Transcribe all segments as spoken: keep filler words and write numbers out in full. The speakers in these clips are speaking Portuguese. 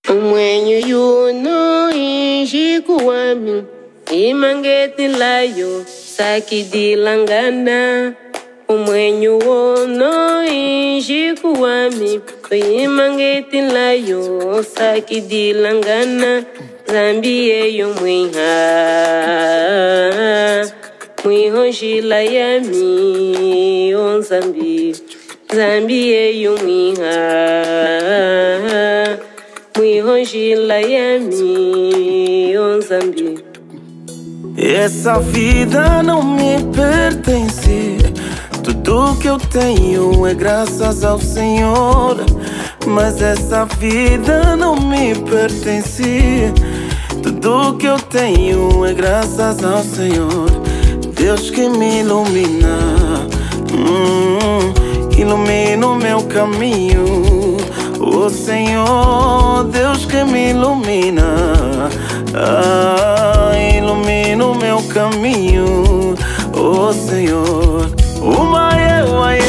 Mwenye yuno inji kuwami imangeti layo saki dilangana. Mwenye wono inji kuwami imangeti layo saki dilangana. Zambi eyo mwiha mwiho jila yami on Zambi. Zambi eyo mwiha mwiho jila yami on Zambi. Essa vida não me pertence. Tudo que eu tenho é graças ao Senhor. Mas essa vida não me pertence. Tudo que eu tenho é graças ao Senhor. Deus que me ilumina, hum, ilumina o meu caminho. O Senhor, Deus que me ilumina, ah, ilumina o meu caminho. O Senhor, uma eu, a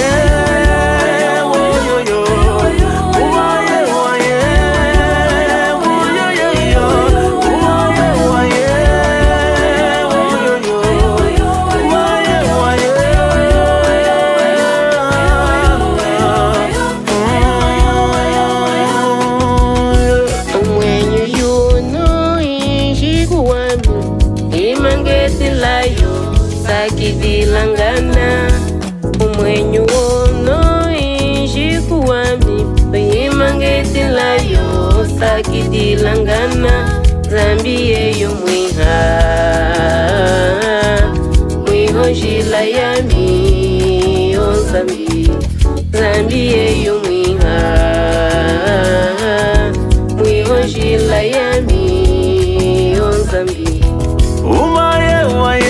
saki dilangana. Mwenye wono inji kuwami imangeti layo saki dilangana. Zambi eyo mwiha mwiho jila yami on Zambi. Zambi eyo mwiha mwiho jila yami on Zambi. Uma eu, a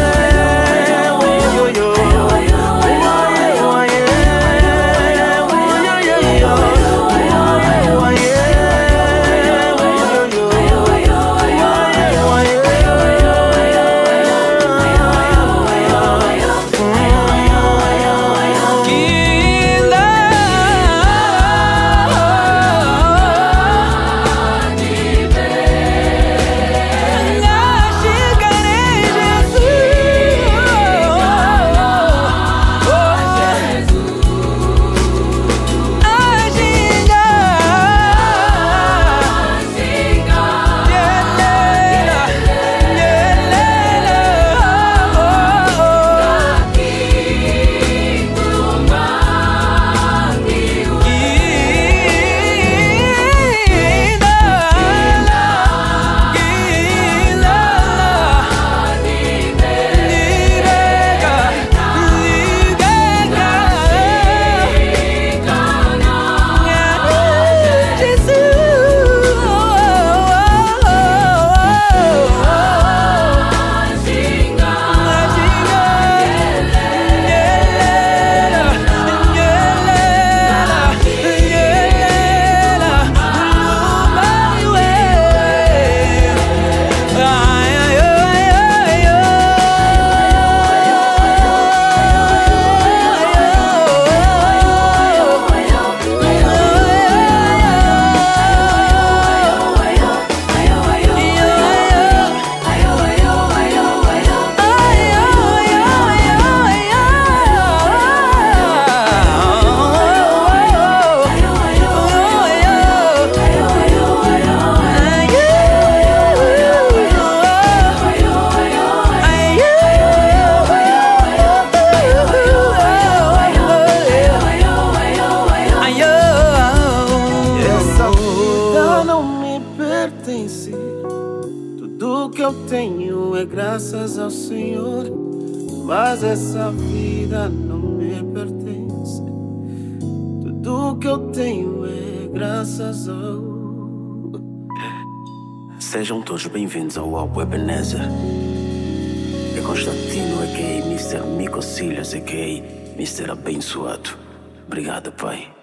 tudo que eu tenho é graças ao Senhor. Mas essa vida não me pertence. Tudo que eu tenho é graças ao... Sejam todos bem-vindos ao Alpo Ebenezer. É Constantino, a k a. mister Mico Cilhas, a k a. mister Abençoado. Obrigado, Pai.